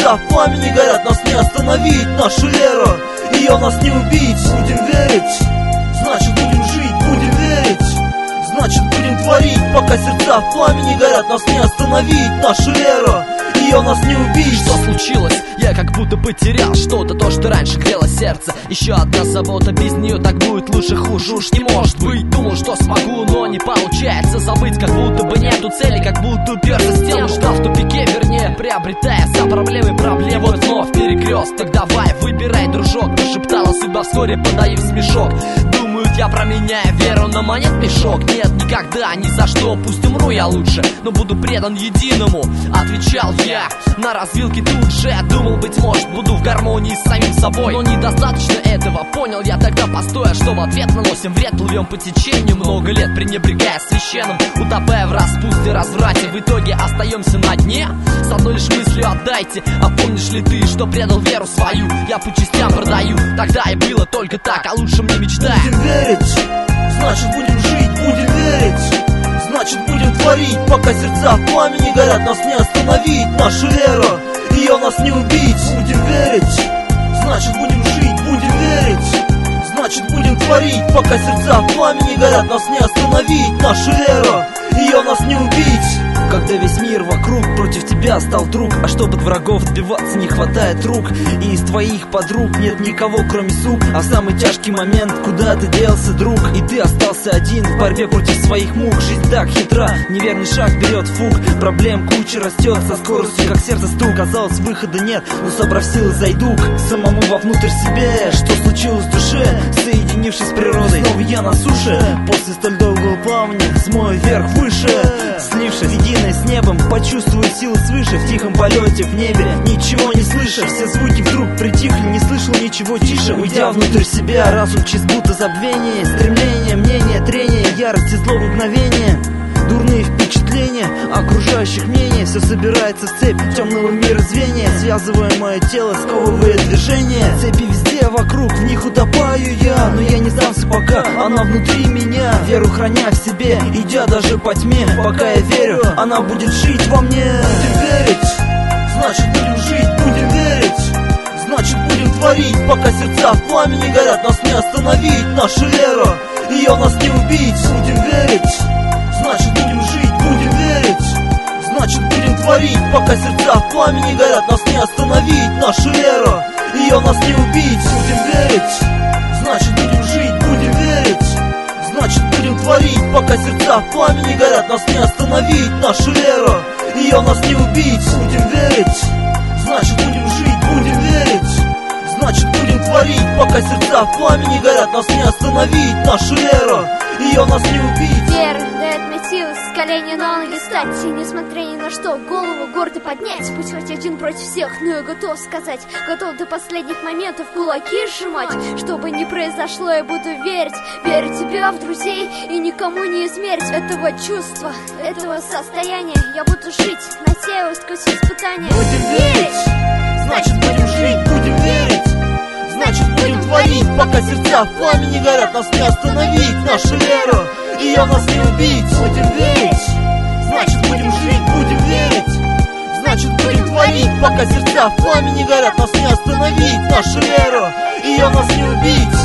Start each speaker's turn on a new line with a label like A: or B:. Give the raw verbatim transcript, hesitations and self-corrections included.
A: сердца в пламени горят, нас не остановить, нашу веру, ее нас не убить. Будем верить, значит будем жить, будем верить, значит будем творить. Пока сердца в пламени горят, нас не остановить, нашу веру, ее нас не убить.
B: Что случилось? Я как будто потерял что-то, то, что раньше грело сердце. Еще одна забота, без нее так будет лучше, хуже уж не может быть. Думал, что смогу, но не получается забыть, как будто бы нету цели, как будто уперся в стену. Ждал в тупике, вернее, приобретая сам проблемы проблем. Вот вновь перекресток, давай, выбирай, дружок. Прошептала судьба, вскоре подаю смешок. Думают, я променяю веру на монет мешок. Нет, никогда, ни за что, пусть умру я лучше, но буду предан единому. Отвечал я на развилке тут же. Думал, быть может, буду в гармонии с самим собой, но недостаточно этого, понял я тогда постоя, что в ответ наносим вред, плывем по течению много лет, пренебрегая священным, утопая в распусте, разврате. В итоге остаемся на дне с одной лишь мыслью: отдайте. А помнишь ли ты, что предал веру свою? Я по частям продаю, тогда и было только так, а лучше мне мечтать.
A: Будем верить, значит будем жить, будем верить, значит будем творить. Пока сердца в пламени горят, нас не остановить, нашу веру, ее нас не убить. Будем верить, значит будем жить, будем верить, значит будем творить. Пока сердца в пламени горят, нас не остановить, нашу веру, ее нас не убить.
C: Когда весь мир вокруг против тебя стал друг, а чтобы от врагов отбиваться не хватает рук, и из твоих подруг нет никого кроме сук. А в самый тяжкий момент куда ты делся, друг? И ты остался один в борьбе против своих мук. Жизнь так хитра, неверный шаг берет фуг, проблем куча растет со скоростью как сердце стук. Казалось, выхода нет, но собрав силы зайду к самому вовнутрь себе. Что случилось в душе, соединившись с природой? Снова я на суше, после столь долгого плавания смою вверх выше, слившись единой с небом, почувствую силы свыше. В тихом полете в небе, ничего не слыша, все звуки вдруг притихли, не слышал ничего тише. Уйдя внутрь себя, разум чист будто забвение, стремление, мнение, трение, ярость и зло мгновение, дурные впечатления окружающих мнений. Все собирается в цепь темного мира звенья, связывая мое тело, сковывая движение. Цепи везде вокруг, в них утопаю я, но я не сдамся пока, она внутри меня. Веру храня в себе, идя даже по тьме. Пока я верю, она будет жить во мне.
A: Будем верить, значит будем жить, будем верить, значит будем творить. Пока сердца в пламени горят, нас не остановить, нашу веру, ее нас не убить. Будем верить, значит будем жить, будем верить, значит будем творить. Пока сердца в пламени горят, нас не остановить, нашу веру, ее нас не убить. Будем верить, значит будем жить, будем верить, значит будем творить. Пока сердца в пламени горят, нас не остановить, нашу веру, ее нас не убить. Будем верить, значит будем жить, будем верить, значит будем творить. Пока сердца в пламени горят, нас не остановить, нашу веру, ее нас не убить.
D: Вера дает мне силы с колени на ноги стать, и несмотря ни на что, голову гордо поднять. Пусть хоть один против всех, но я готов сказать, готов до последних моментов кулаки сжимать. Что бы ни произошло, я буду верить, верить в тебя, в друзей, и никому не измерить этого чувства, этого состояния. Я буду жить, насеивая сквозь испытания.
A: Будем верить, значит будем жить, будем верить, значит будем творить. Пока сердца в пламени горят, нас не остановить, нашу веру, ее нас не убить. Будем верить, значит будем жить, будем верить, значит будем творить. Пока сердца в пламени горят, нас не остановить, нашу веру, ее нас не убить.